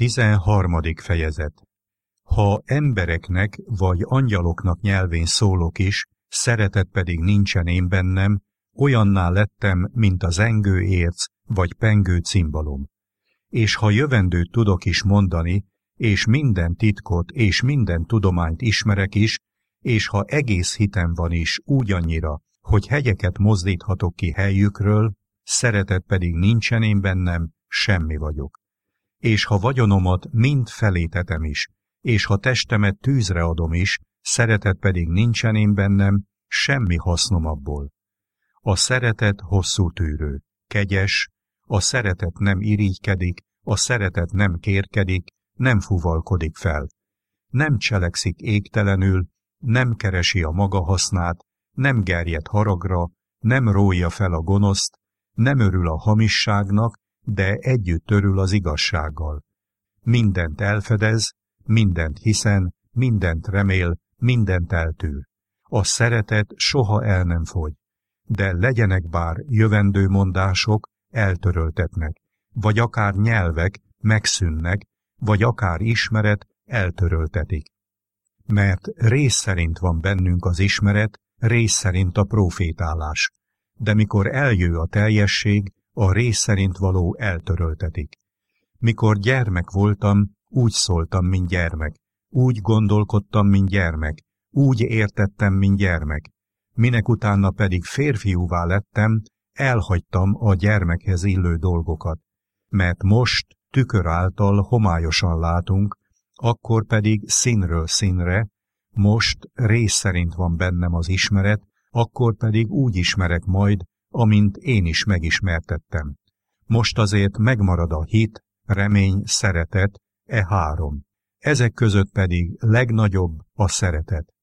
13. fejezet. Ha embereknek vagy angyaloknak nyelvén szólok is, szeretet pedig nincsen én bennem, olyanná lettem, mint a zengő érc vagy pengő cimbalom. És ha jövendőt tudok is mondani, és minden titkot és minden tudományt ismerek is, és ha egész hitem van is úgy annyira, hogy hegyeket mozdíthatok ki helyükről, szeretet pedig nincsen én bennem, semmi vagyok. És ha vagyonomat mind felétetem is, és ha testemet tűzre adom is, szeretet pedig nincsen én bennem, semmi hasznom abból. A szeretet hosszú tűrő, kegyes, a szeretet nem irigykedik, a szeretet nem kérkedik, nem fuvalkodik fel. Nem cselekszik égtelenül, nem keresi a maga hasznát, nem gerjed haragra, nem rója fel a gonoszt, nem örül a hamisságnak, de együtt örül az igazsággal. Mindent elfedez, mindent hiszen, mindent remél, mindent eltűr. A szeretet soha el nem fogy, de legyenek bár jövendő mondások, eltöröltetnek, vagy akár nyelvek megszűnnek, vagy akár ismeret eltöröltetik. Mert rész szerint van bennünk az ismeret, rész szerint a prófétálás, de mikor eljő a teljesség, a rész szerint való eltöröltetik. Mikor gyermek voltam, úgy szóltam, mint gyermek, úgy gondolkodtam, mint gyermek, úgy értettem, mint gyermek. Minek utána pedig férfiúvá lettem, elhagytam a gyermekhez illő dolgokat. Mert most tükör által homályosan látunk, akkor pedig színről színre, most rész szerint van bennem az ismeret, akkor pedig úgy ismerek majd, amint én is megismertettem. Most azért megmarad a hit, remény, szeretet, e három. Ezek között pedig legnagyobb a szeretet.